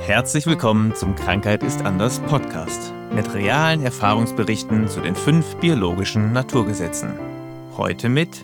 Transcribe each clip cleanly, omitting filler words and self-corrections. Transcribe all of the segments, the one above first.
Herzlich willkommen zum Krankheit ist anders Podcast mit realen Erfahrungsberichten zu den 5 biologischen Naturgesetzen. Heute mit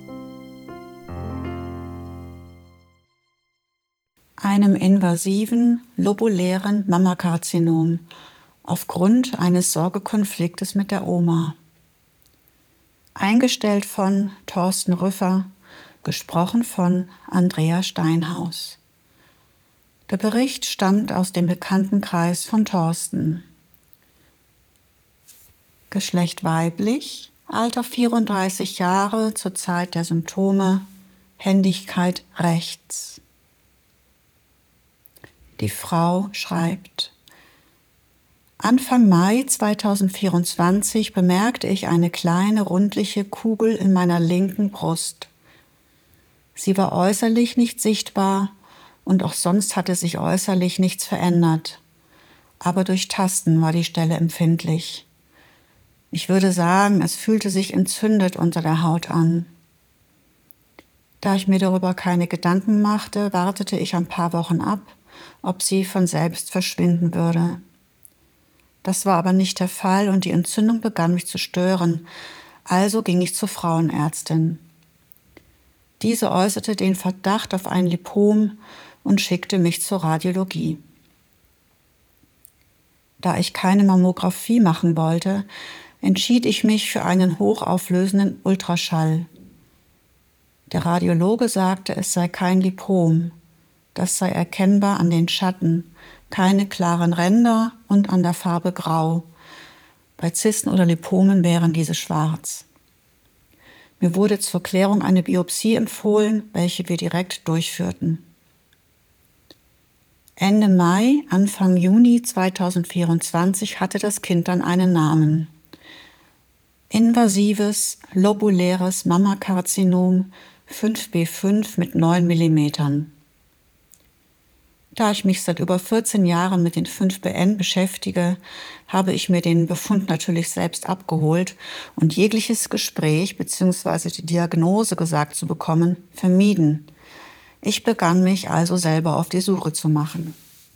einem invasiven lobulären Mammakarzinom aufgrund eines Sorgekonfliktes mit der Oma. Eingestellt von Thorsten Rüffer, gesprochen von Andrea Steinhaus. Der Bericht stammt aus dem Bekanntenkreis von Thorsten. Geschlecht weiblich, Alter 34 Jahre zur Zeit der Symptome, Händigkeit rechts. Die Frau schreibt: Anfang Mai 2024 bemerkte ich eine kleine rundliche Kugel in meiner linken Brust. Sie war äußerlich nicht sichtbar und auch sonst hatte sich äußerlich nichts verändert. Aber durch Tasten war die Stelle empfindlich. Ich würde sagen, es fühlte sich entzündet unter der Haut an. Da ich mir darüber keine Gedanken machte, wartete ich ein paar Wochen ab, ob sie von selbst verschwinden würde. Das war aber nicht der Fall und die Entzündung begann mich zu stören, also ging ich zur Frauenärztin. Diese äußerte den Verdacht auf ein Lipom und schickte mich zur Radiologie. Da ich keine Mammographie machen wollte, entschied ich mich für einen hochauflösenden Ultraschall. Der Radiologe sagte, es sei kein Lipom. Das sei erkennbar an den Schatten, keine klaren Ränder und an der Farbe grau. Bei Zysten oder Lipomen wären diese schwarz. Mir wurde zur Klärung eine Biopsie empfohlen, welche wir direkt durchführten. Ende Mai, Anfang Juni 2024 hatte das Kind dann einen Namen. Invasives lobuläres Mammakarzinom 5B5 mit 9 mm. Da ich mich seit über 14 Jahren mit den 5BN beschäftige, habe ich mir den Befund natürlich selbst abgeholt und jegliches Gespräch bzw. die Diagnose gesagt zu bekommen, vermieden. Ich begann mich also selber auf die Suche zu machen.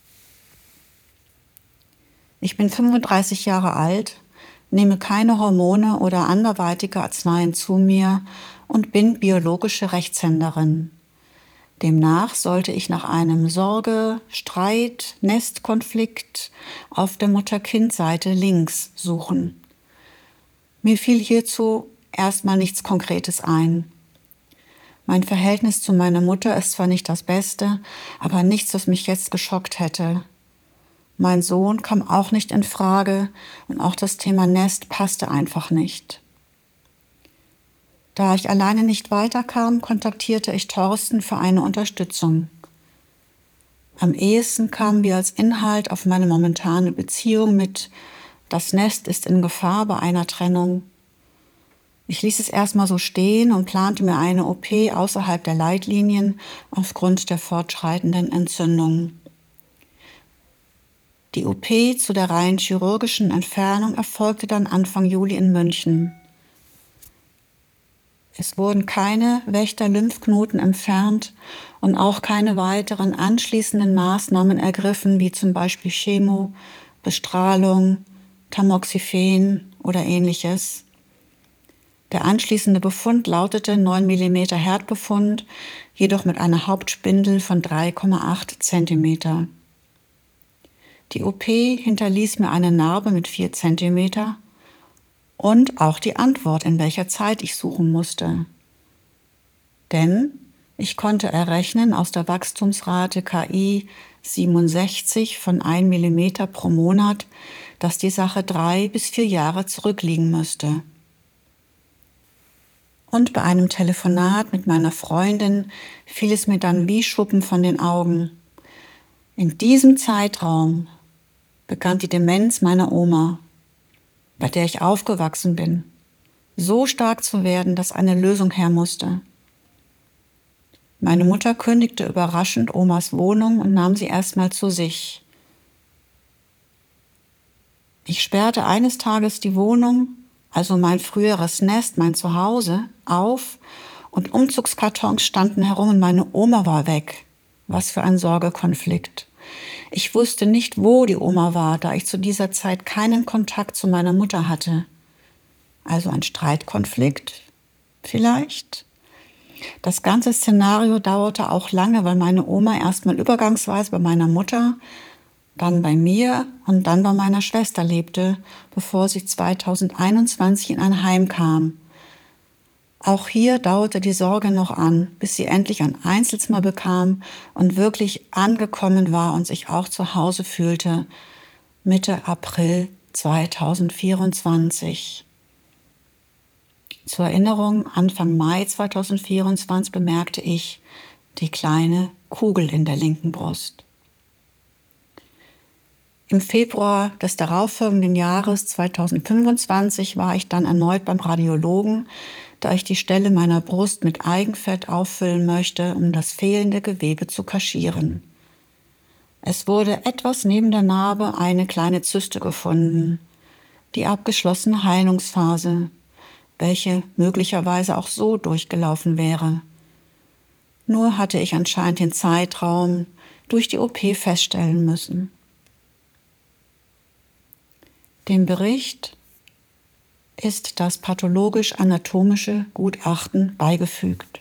Ich bin 35 Jahre alt, nehme keine Hormone oder anderweitige Arzneien zu mir und bin biologische Rechtshänderin. Demnach sollte ich nach einem Sorge-, Streit-, Nestkonflikt auf der Mutter-Kind-Seite links suchen. Mir fiel hierzu erstmal nichts Konkretes ein. Mein Verhältnis zu meiner Mutter ist zwar nicht das Beste, aber nichts, was mich jetzt geschockt hätte. Mein Sohn kam auch nicht in Frage und auch das Thema Nest passte einfach nicht. Da ich alleine nicht weiterkam, kontaktierte ich Thorsten für eine Unterstützung. Am ehesten kamen wir als Inhalt auf meine momentane Beziehung mit: Das Nest ist in Gefahr bei einer Trennung. Ich ließ es erstmal so stehen und plante mir eine OP außerhalb der Leitlinien aufgrund der fortschreitenden Entzündung. Die OP zu der rein chirurgischen Entfernung erfolgte dann Anfang Juli in München. Es wurden keine Wächter-Lymphknoten entfernt und auch keine weiteren anschließenden Maßnahmen ergriffen, wie zum Beispiel Chemo, Bestrahlung, Tamoxifen oder ähnliches. Der anschließende Befund lautete 9 mm Herdbefund, jedoch mit einer Hauptspindel von 3,8 cm. Die OP hinterließ mir eine Narbe mit 4 cm und auch die Antwort, in welcher Zeit ich suchen musste. Denn ich konnte errechnen aus der Wachstumsrate KI 67 von 1 mm pro Monat, dass die Sache 3 bis 4 Jahre zurückliegen müsste. Und bei einem Telefonat mit meiner Freundin fiel es mir dann wie Schuppen von den Augen. In diesem Zeitraum begann die Demenz meiner Oma, bei der ich aufgewachsen bin, so stark zu werden, dass eine Lösung her musste. Meine Mutter kündigte überraschend Omas Wohnung und nahm sie erstmal zu sich. Ich sperrte eines Tages die Wohnung, also mein früheres Nest, mein Zuhause, auf und Umzugskartons standen herum und meine Oma war weg. Was für ein Sorgekonflikt. Ich wusste nicht, wo die Oma war, da ich zu dieser Zeit keinen Kontakt zu meiner Mutter hatte. Also ein Streitkonflikt vielleicht? Das ganze Szenario dauerte auch lange, weil meine Oma erstmal übergangsweise bei meiner Mutter, dann bei mir und dann bei meiner Schwester lebte, bevor sie 2021 in ein Heim kam. Auch hier dauerte die Sorge noch an, bis sie endlich ein Einzelzimmer bekam und wirklich angekommen war und sich auch zu Hause fühlte, Mitte April 2024. Zur Erinnerung, Anfang Mai 2024 bemerkte ich die kleine Kugel in der linken Brust. Im Februar des darauffolgenden Jahres 2025 war ich dann erneut beim Radiologen, da ich die Stelle meiner Brust mit Eigenfett auffüllen möchte, um das fehlende Gewebe zu kaschieren. Es wurde etwas neben der Narbe eine kleine Zyste gefunden, die abgeschlossene Heilungsphase, welche möglicherweise auch so durchgelaufen wäre. Nur hatte ich anscheinend den Zeitraum durch die OP feststellen müssen. Dem Bericht ist das pathologisch-anatomische Gutachten beigefügt.